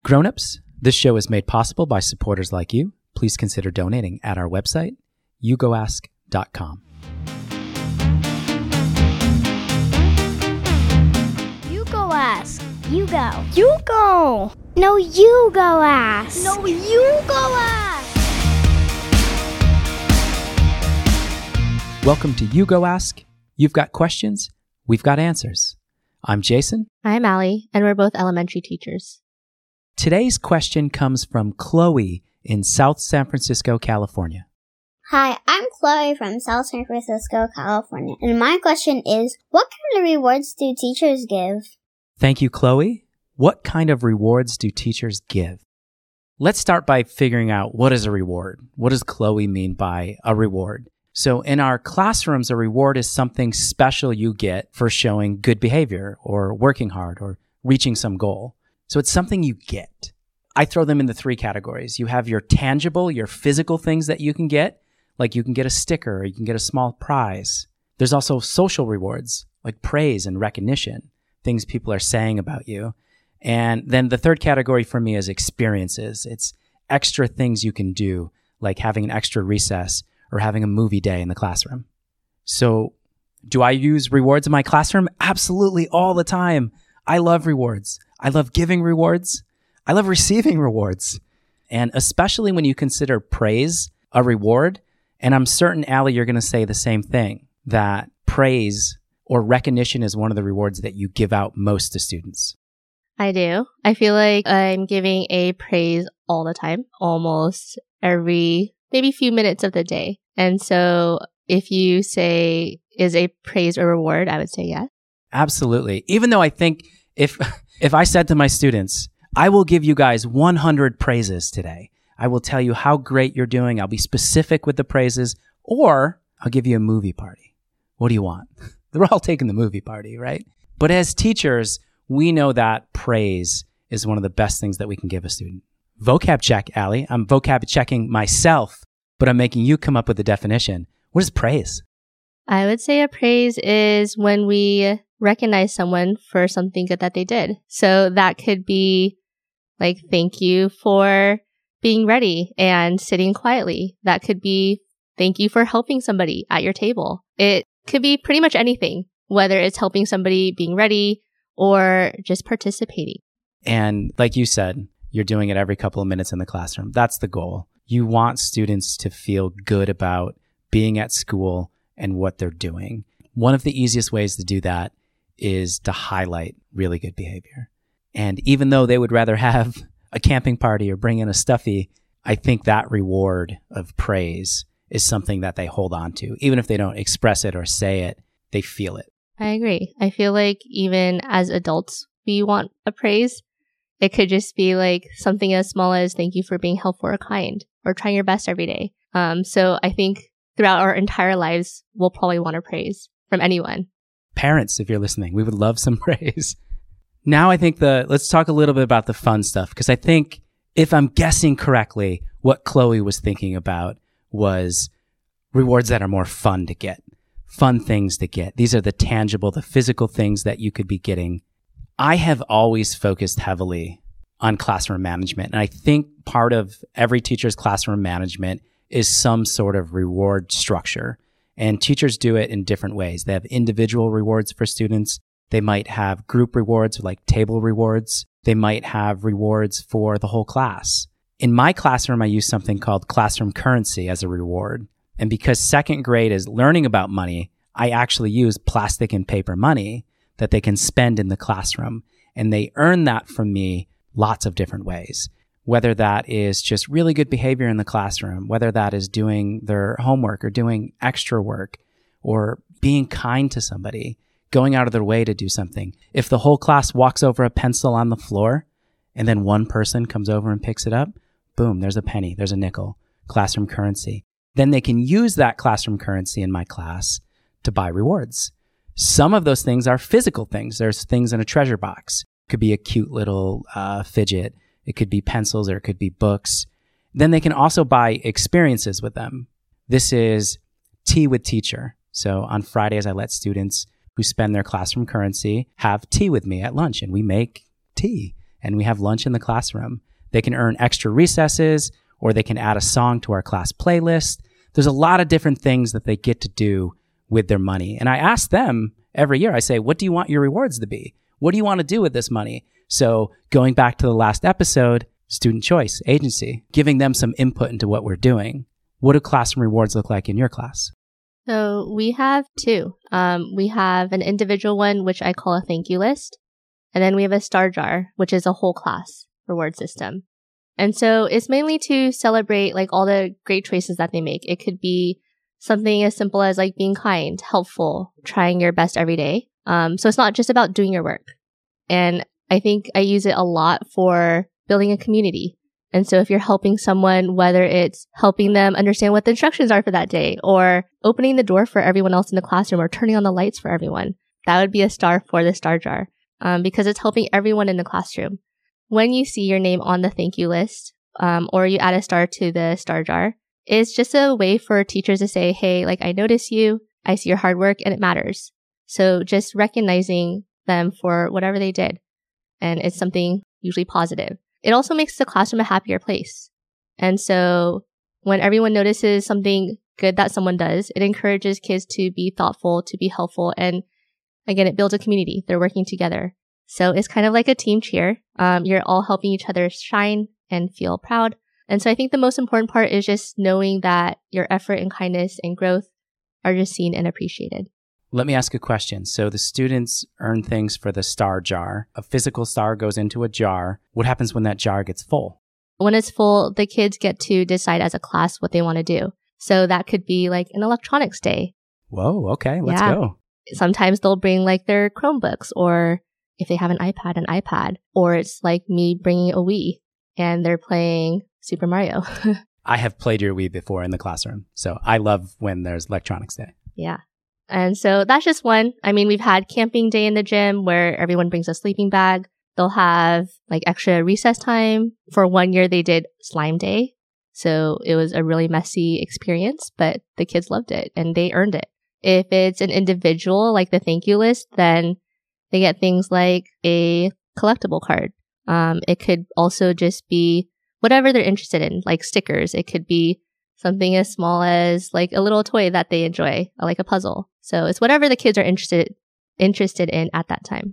Grown-ups, this show is made possible by supporters like you. Please consider donating at our website, yougoask.com. You go ask. You go. You go. No, you go ask. No, you go ask. Welcome to You Go Ask. You've got questions, we've got answers. I'm Jason. I'm Allie, and we're both elementary teachers. Today's question comes from Chloe in South San Francisco, California. Hi, I'm Chloe from South San Francisco, California, and my question is, what kind of rewards do teachers give? Thank you, Chloe. What kind of rewards do teachers give? Let's start by figuring out what is a reward. What does Chloe mean by a reward? So in our classrooms, a reward is something special you get for showing good behavior or working hard or reaching some goal. So it's something you get. I throw them into three categories. You have your tangible, your physical things that you can get, like you can get a sticker or you can get a small prize. There's also social rewards, like praise and recognition, things people are saying about you. And then the third category for me is experiences. It's extra things you can do, like having an extra recess or having a movie day in the classroom. So do I use rewards in my classroom? Absolutely, all the time. I love rewards. I love giving rewards. I love receiving rewards. And especially when you consider praise a reward, and I'm certain, Allie, you're going to say the same thing, that praise or recognition is one of the rewards that you give out most to students. I do. I feel like I'm giving a praise all the time, almost every maybe few minutes of the day. And so if you say, is a praise a reward, I would say yes. Absolutely. Even though I think if I said to my students, I will give you guys 100 praises today. I will tell you how great you're doing. I'll be specific with the praises, or I'll give you a movie party. What do you want? They're all taking the movie party, right? But as teachers, we know that praise is one of the best things that we can give a student. Vocab check, Allie. I'm vocab checking myself, but I'm making you come up with the definition. What is praise? I would say a praise is when we recognize someone for something good that they did. So that could be like, thank you for being ready and sitting quietly. That could be, thank you for helping somebody at your table. It could be pretty much anything, whether it's helping somebody being ready or just participating. And like you said, you're doing it every couple of minutes in the classroom. That's the goal. You want students to feel good about being at school and what they're doing. One of the easiest ways to do that is to highlight really good behavior. And even though they would rather have a camping party or bring in a stuffy, I think that reward of praise is something that they hold on to. Even if they don't express it or say it, they feel it. I agree. I feel like even as adults, we want a praise. It could just be like something as small as thank you for being helpful or kind or trying your best every day. So I think throughout our entire lives, we'll probably want a praise from anyone. Parents, if you're listening, we would love some praise. Now I think let's talk a little bit about the fun stuff, because I think if I'm guessing correctly, what Chloe was thinking about was rewards that are more fun to get, fun things to get. These are the tangible, the physical things that you could be getting. I have always focused heavily on classroom management. And I think part of every teacher's classroom management is some sort of reward structure. And teachers do it in different ways. They have individual rewards for students. They might have group rewards like table rewards. They might have rewards for the whole class. In my classroom, I use something called classroom currency as a reward. And because second grade is learning about money, I actually use plastic and paper money that they can spend in the classroom. And they earn that from me lots of different ways. Whether that is just really good behavior in the classroom, whether that is doing their homework or doing extra work or being kind to somebody, going out of their way to do something. If the whole class walks over a pencil on the floor and then one person comes over and picks it up, boom, there's a penny, there's a nickel, classroom currency. Then they can use that classroom currency in my class to buy rewards. Some of those things are physical things. There's things in a treasure box. It could be a cute little fidget. It could be pencils or it could be books. Then they can also buy experiences with them. This is tea with teacher. So on Fridays, I let students who spend their classroom currency have tea with me at lunch, and we make tea and we have lunch in the classroom. They can earn extra recesses, or they can add a song to our class playlist. There's a lot of different things that they get to do with their money. And I ask them every year, I say, what do you want your rewards to be? What do you want to do with this money? So going back to the last episode, student choice, agency, giving them some input into what we're doing. What do classroom rewards look like in your class? So we have two. We have an individual one, which I call a thank you list. And then we have a star jar, which is a whole class reward system. And so it's mainly to celebrate like all the great choices that they make. It could be something as simple as like being kind, helpful, trying your best every day. So it's not just about doing your work. And I think I use it a lot for building a community. And so if you're helping someone, whether it's helping them understand what the instructions are for that day, or opening the door for everyone else in the classroom, or turning on the lights for everyone, that would be a star for the star jar, because it's helping everyone in the classroom. When you see your name on the thank you list, or you add a star to the star jar, it's just a way for teachers to say, hey, like I notice you, I see your hard work, and it matters. So just recognizing them for whatever they did. And it's something usually positive. It also makes the classroom a happier place. And so when everyone notices something good that someone does, it encourages kids to be thoughtful, to be helpful. And again, it builds a community. They're working together. So it's kind of like a team cheer. You're all helping each other shine and feel proud. And so I think the most important part is just knowing that your effort and kindness and growth are just seen and appreciated. Let me ask a question. So the students earn things for the star jar. A physical star goes into a jar. What happens when that jar gets full? When it's full, the kids get to decide as a class what they want to do. So that could be like an electronics day. Whoa, okay, let's go. Sometimes they'll bring like their Chromebooks, or if they have an iPad, or it's like me bringing a Wii and they're playing Super Mario. I have played your Wii before in the classroom. So I love when there's electronics day. Yeah. And so that's just one. I mean, we've had camping day in the gym where everyone brings a sleeping bag. They'll have like extra recess time. For 1 year, they did slime day. So it was a really messy experience, but the kids loved it and they earned it. If it's an individual, like the thank you list, then they get things like a collectible card. It could also just be whatever they're interested in, like stickers. It could be something as small as like a little toy that they enjoy, like a puzzle. So it's whatever the kids are interested in at that time.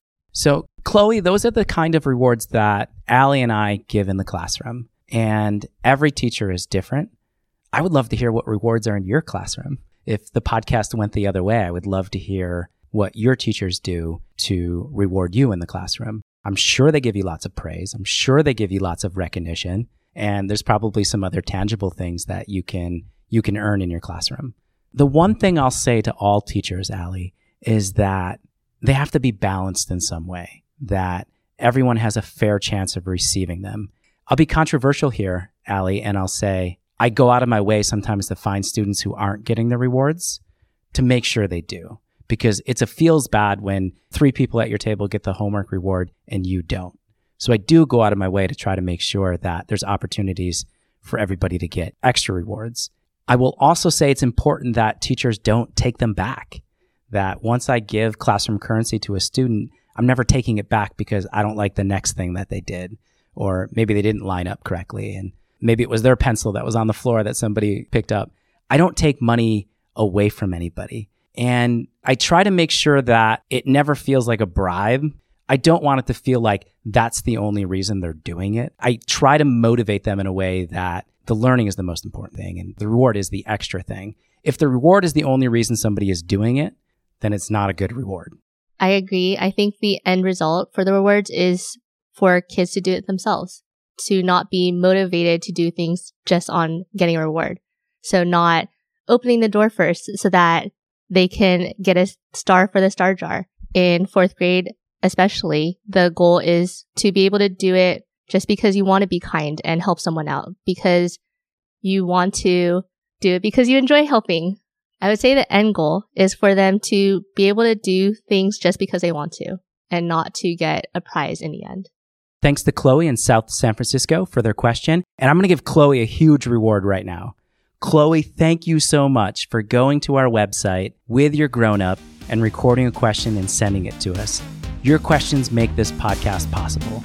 So Chloe, those are the kind of rewards that Allie and I give in the classroom. And every teacher is different. I would love to hear what rewards are in your classroom. If the podcast went the other way, I would love to hear what your teachers do to reward you in the classroom. I'm sure they give you lots of praise. I'm sure they give you lots of recognition. And there's probably some other tangible things that you can earn in your classroom. The one thing I'll say to all teachers, Allie, is that they have to be balanced in some way, that everyone has a fair chance of receiving them. I'll be controversial here, Allie, and I'll say I go out of my way sometimes to find students who aren't getting the rewards to make sure they do, because it feels bad when 3 people at your table get the homework reward and you don't. So I do go out of my way to try to make sure that there's opportunities for everybody to get extra rewards. I will also say it's important that teachers don't take them back, that once I give classroom currency to a student, I'm never taking it back because I don't like the next thing that they did, or maybe they didn't line up correctly, and maybe it was their pencil that was on the floor that somebody picked up. I don't take money away from anybody. And I try to make sure that it never feels like a bribe. I don't want it to feel like that's the only reason they're doing it. I try to motivate them in a way that the learning is the most important thing and the reward is the extra thing. If the reward is the only reason somebody is doing it, then it's not a good reward. I agree. I think the end result for the rewards is for kids to do it themselves, to not be motivated to do things just on getting a reward. So not opening the door first so that they can get a star for the star jar. In 4th grade, especially, the goal is to be able to do it just because you want to be kind and help someone out, because you want to do it because you enjoy helping. I would say the end goal is for them to be able to do things just because they want to and not to get a prize in the end. Thanks to Chloe in South San Francisco for their question. And I'm going to give Chloe a huge reward right now. Chloe, thank you so much for going to our website with your grown-up and recording a question and sending it to us. Your questions make this podcast possible.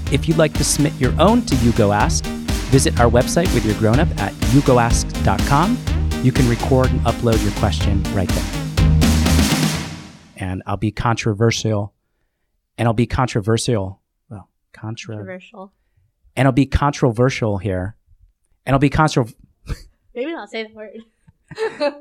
If you'd like to submit your own to You Go Ask, visit our website with your grownup at yougoask.com. You can record and upload your question right there. And I'll be controversial. Well, controversial. And I'll be controversial here. And I'll be Maybe not say the word.